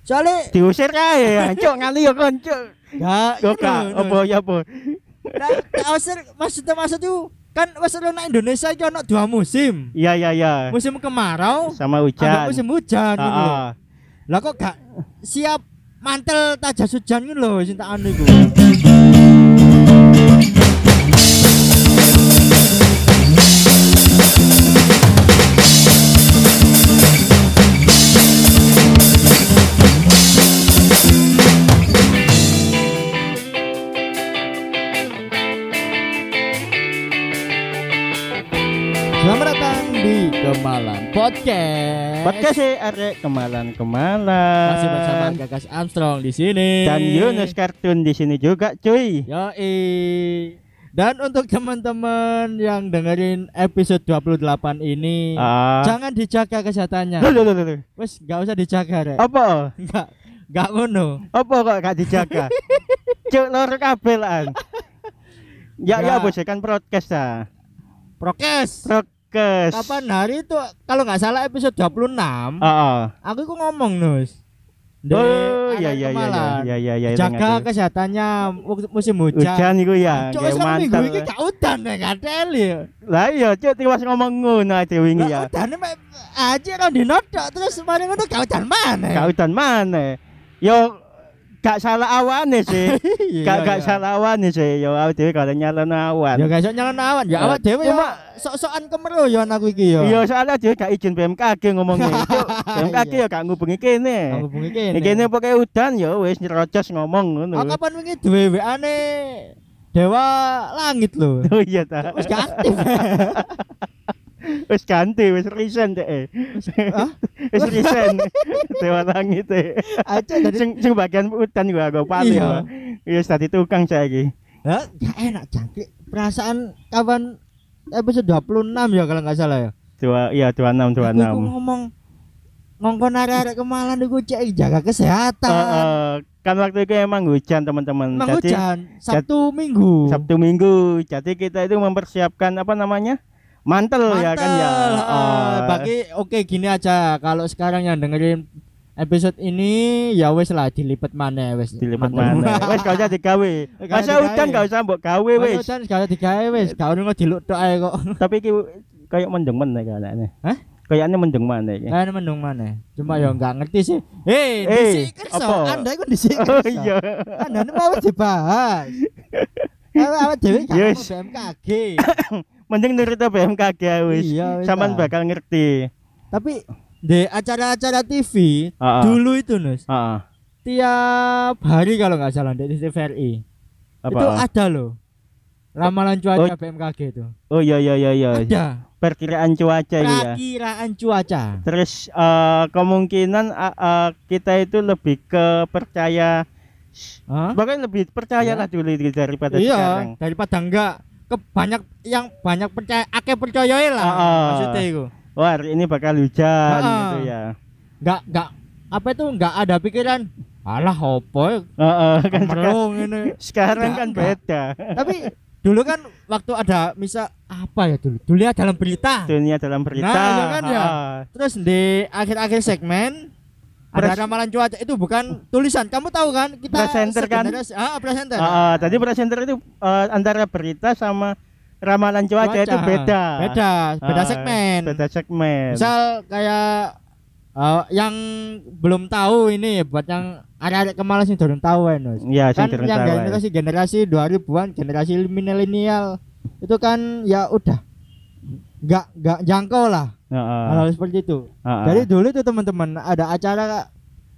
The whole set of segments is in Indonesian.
Soale diusir kae, cuk ngali yo kon cuk. ya Kok apa ya apa? maksud itu kan wis nang Indonesia iki ono 2 musim. Iya. Musim kemarau Sama ambek hujan. musim hujan ngono lho. Heeh. Lah kok gak siap mantel tak jas hujan ngono lho sing tak anu iku. Selamat datang di Kemalan Podcast sih arek kemalan. Masih bersama Gagas Armstrong di sini Dan Yunus Kartun di sini juga, cuy. Yoi. Dan untuk teman-teman yang dengerin episode 28 ini, jangan dijaga kesehatannya. Loh. Wes gak usah dijaga, Rek. Apa? Gak ngono. Apa kok gak dijaga? Cuk lor kabel an. Ya bos kan podcast ah. Prokes. Kapan hari itu kalau nggak salah episode 26. Aku iku ngomong Nus. Oh iya. Jaga kesehatannya musim hujan. Hujan iku ya. Cuk minggu iki gak udan nek katel ya. Lah iya cuk tiwas ngomong ngono ae wingi ya. Udane mek aja ra dinodok terus mari ngono gak udan maneh. Gak udan maneh. Yo gak salah awane sih. Gak salah awane sih. Yo awake dhewe kalau nyalono awan. Ya gak iso nyalono awan. Ya awake dhewe yo sok-sokan kemeroyon aku iki yo. Iya soalnya dhewe gak izin BMKG ngomongnya. BMKG yo gak ngubungi kene. Kene pokoke udan yo wis nyerocos ngomong ngono. Aku kapan wingi duwe WA-ne Dewa Langit lho. Oh iya ta. Wis gak aktif. Wis ganti, wis resign deh. Wis resign. Dewa Langit deh. Aja dari sing bagian udan gua paling. Wis tadi tukang saiki. Hah, gak enak jangkrik. Perasaan kapan episode 26 ya kalau enggak salah ya. 26. Aku ngomong ngongkon arek-arek Kemalan iku cek jaga kesehatan. Kan waktu itu emang hujan teman-teman. Jadi hujan Sabtu Minggu. Jadi kita itu mempersiapkan apa namanya? Mantel ya kan ya. Bagi gini aja kalau sekarang yang dengerin episode ini ya wes lah dilipat mana wes. Dilipat mana? Wes gak usah digawe. Masa udan gak usah mbok gawe wes. Masa udan gak usah digawe wes. Gak ono diluk tok ae kok. Tapi iki kayak mendeng meneh kayaknya. Hah? Kayaknya mendeng mana iki? Kayaknya mendeng mana? Cuma ya enggak ngerti sih. Disik kerso. Anda iku disik kerso. Oh iya. Anda mau dibahas. Awak dhewe gak mau BMKG. Mending nurut BMKG wis. Saman bakal ngerti. Tapi di acara-acara TV dulu itu Nus. Tiap hari kalau nggak salah di TVRI. Itu ada loh. Ramalan cuaca BMKG itu. Oh iya. Ada. Perkiraan cuaca itu ya. Perkiraan cuaca. Terus kemungkinan kita itu lebih ke percaya. Bahkan lebih percayalah dulu daripada sekarang. Daripada enggak. Banyak percaya percaya lah maksudnya itu. Wah hari ini bakal hujan gitu ya. Enggak ada pikiran alah opo kan ini. Sekarang kan beda. Tapi dulu kan waktu ada misal apa ya dulu dunia dalam berita. Nah ya kan ya. Terus di akhir-akhir segmen ada ramalan cuaca itu bukan tulisan. Kamu tahu kan kita presenter kan? Presenter. Tadi presenter itu antara berita sama ramalan cuaca itu beda. Beda segmen. Misal kayak yang belum tahu ini buat yang ada Kemalan sih belum tahu ya, kan yang generasi 2000-an, generasi milenial itu kan ya udah nggak jangkau lah. Hal seperti itu. Dari dulu itu teman-teman ada acara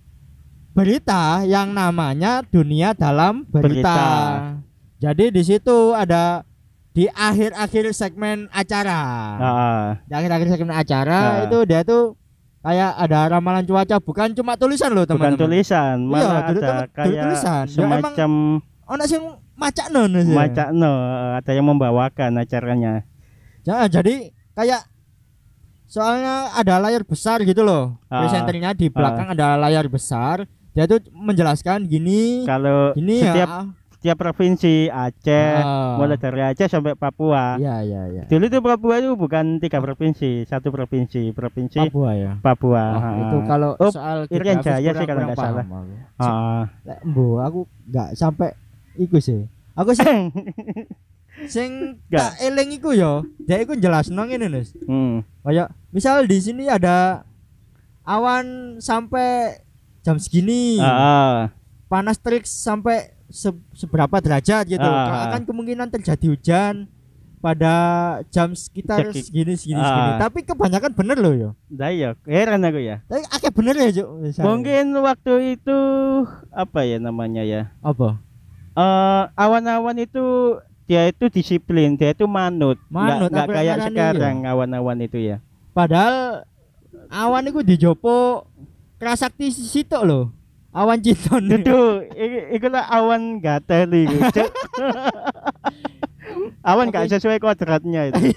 berita yang namanya Dunia Dalam Berita. Jadi di situ ada di akhir-akhir segmen acara. Di akhir-akhir segmen acara itu dia tuh kayak ada ramalan cuaca, bukan cuma tulisan loh teman-teman. Bukan tulisan, malah ada kayak tulisan. Semacam ono sing macakno. Ada yang membawakan acaranya. Jadi kayak soalnya ada layar besar gitu loh. Presenternya di belakang ada layar besar. Dia tuh menjelaskan gini. Kalau gini setiap tiap provinsi Aceh, mulai dari Aceh sampai Papua. Iya. Dulu itu Papua itu bukan 3 provinsi, 1 provinsi Papua ya. Papua. Itu kalau soal Irian Jaya sih kalau nggak salah. Mbok aku nggak sampai iku sih. Aku sing tak eling iku ya, dia iku jelasno ngene, Nus. Kayak misal di sini ada awan sampai jam segini. Panas terik sampai seberapa derajat gitu. Akan kemungkinan terjadi hujan pada jam sekitar segini. Tapi kebanyakan bener loh ya. Nah iya, heran aku ya. Tapi agak bener ya, Cuk. Mungkin waktu itu apa ya namanya ya? Apa? Awan-awan itu dia itu disiplin, dia itu manut nggak kayak sekarang ya? Awan-awan itu ya. Padahal awan itu dijopo Kerasakti sitok loh. Awan Citon. Itu ikulah awan gatel iku. Awan gak sesuai kodratnya itu.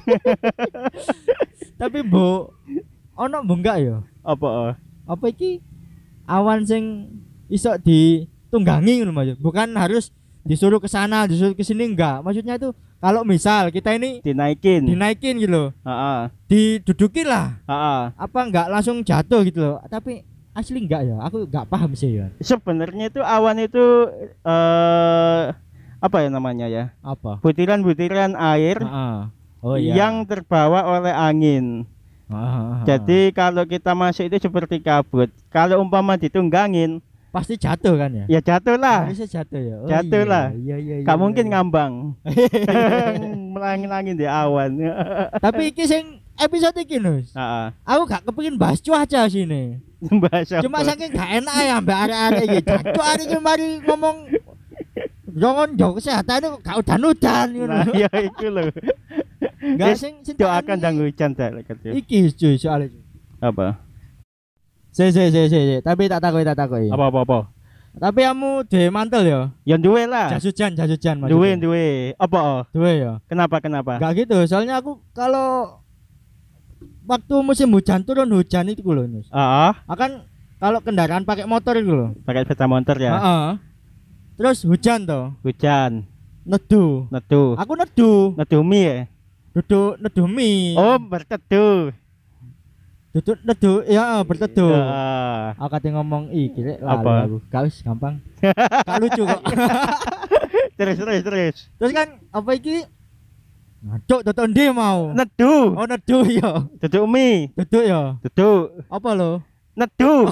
Tapi ono enggak ya? Apa iki awan sing iso ditunggangi ngono Mas. Bukan harus disuruh ke sana, disuruh ke sini enggak. Maksudnya itu kalau misal kita ini dinaikin gitu loh. Didudukin lah. Apa enggak langsung jatuh gitu loh. Tapi asli enggak ya? Aku enggak paham sih ya. Sebenarnya itu awan itu apa ya namanya ya? Apa? Butiran-butiran air yang terbawa oleh angin. Jadi kalau kita masuk itu seperti kabut. Kalau umpama ditunggangin pasti jatuh kan ya? Ya jatuh lah. Harusnya jatuh ya. Jatuh lah. Iya. Gak mungkin ngambang. Melangin-langin di awan. Tapi iki sing episode iki Nus. Aku gak kepengin bahas cuaca sini. Cuma saking gak enak ya mbak arek-arek iki. Cuk arek mari ngomong jangan jauh kesehatan itu gak udan-udan ngono. Nah, ya iku lho. Gak sing doakan dan hujan ta iki cuy soalnya. Apa? Si. Tapi tak takoki. Apa? Tapi kamu duwe mantel ya? Ya duwe lah. Jas hujan maksudnya. Duwe. Apa? Duwe ya. Kenapa? Gak gitu, soalnya aku kalau waktu musim hujan turun hujan itu loh, Nus. Akan kalau kendaraan pakai motor itu loh. Pakai sepeda motor ya. Terus hujan toh. Nedu. Aku nedu. Nedu mie ya. Nedu mie. Oh, berteduh. Nedu ya berteduh. Aku kate ngomong iki rek apa? Gak wis gampang. Gak lucu kok. Terus. Terus kan apa iki? Ngaduk tonton ndi mau? Nedu. Oh nedu ya. Duduk mie. Duduk ya. Duduk. Apa lo? Nedu.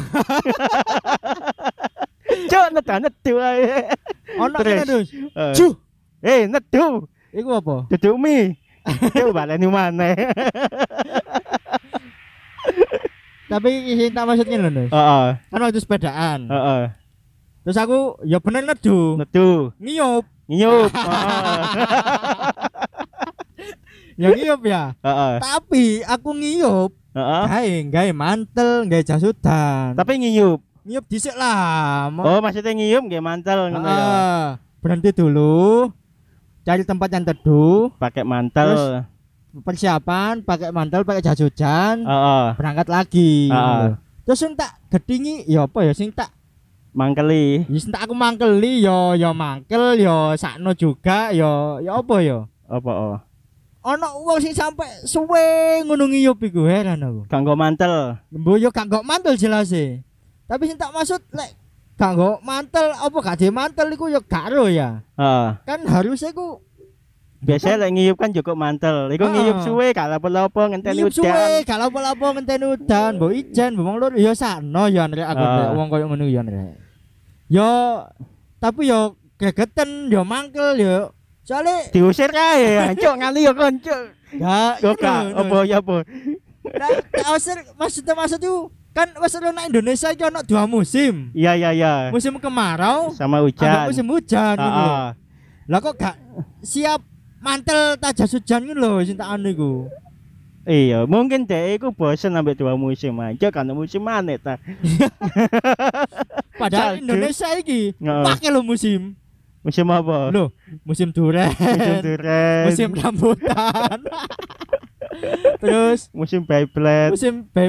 Cuk nedu ae. Ono kene terus. Cu. Nedu. Iku apa? Duduk mie. Cuk baleni maneh. Tapi sing tak maksudnya lho, Nus. Kan waktu sepedaan. Terus aku ya bener nedu. Ngiyup. Ya ngiyup ya. Tapi aku ngiyup. Gawe mantel, gawe jas hujan. Tapi ngiyup dhisik lah. Oh, maksudnya ngiyup gawe mantel ngono ya. Berhenti dulu. Cari tempat yang teduh, pakai mantel. Terus persiapan pakai mantel, pakai jas hujan, berangkat lagi. Terus sing tak gedhingi ya apa ya sing tak mangkeli. Wis tak aku mangkeli ya mangkel ya sakno juga ya apa ya? Apa? Ana wong sing sampe suwe ngono ngiyup iku heran aku. Gak nggo mantel. Mbok yo gak nggo mantel jelas e. Tapi sing tak maksud lek gak nggo mantel apa gak di mantel iku ya gak ro ya. Kan harusnya iku biasanya lek ngiyup kan cukup mantel. Iku ngiyup suwe gak lapo-lapo ngenteni udan. Suwe gak lapo-lapo ngenteni udan, mbok ijen mbok lur ya sakno ya nek aku wong koyo ngono ya nek. Yo tapi yo gregeten yo mangkel yo. Soale diusir kae, cuk ngali yo kon cuk. Ya, apa ya apa. Nah, maksud itu kan wis nang Indonesia iki ono 2 musim. Iya. Musim kemarau sama hujan. Musim hujan ngono. Lah kok gak siap mantel jas hujan ngono lho sing tak anu iku. Iya, mungkin dhek iku bosen ambek 2 musim aja kan musim maneh ta. Padahal Indonesia iki pakai lho musim. Musim apa? Loh, musim duren. Musim rambutan. Terus musim Beyblade.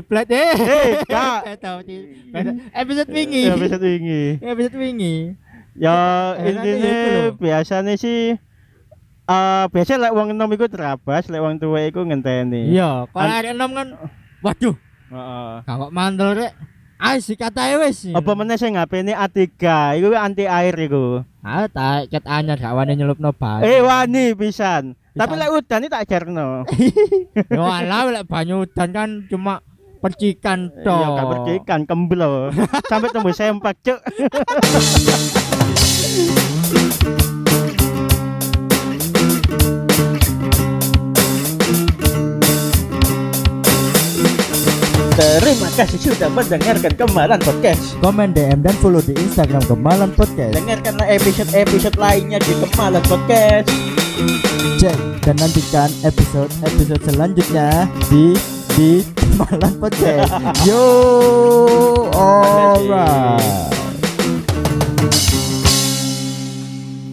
Kak. Episode wingi. Episode wingi. Ya intine biasanya sih biasa lek wong enom iku terabas, lek wong tuwa iku ngenteni. Iya, kalau arek enom kan waduh. Heeh. Kok mantel rek. Sikat ae wis. Apa meneh sing HP-ne A3, iku anti air iku. Tak ket anyar gak wani nyelupno banyu. Wani pisan. Tapi lek udan iki tak jarno. Yo alah lek banyu udan kan cuma percikan tok. Iya, gak percikan kemblo. Sampai tembus sempak, Cuk. Terima kasih sudah mendengarkan Gemalan Podcast. Komen, DM, dan follow di Instagram Gemalan Podcast. Dengarkanlah episode-episode lainnya di Gemalan Podcast. Dan nantikan episode selanjutnya di Gemalan Podcast. Yo, alright.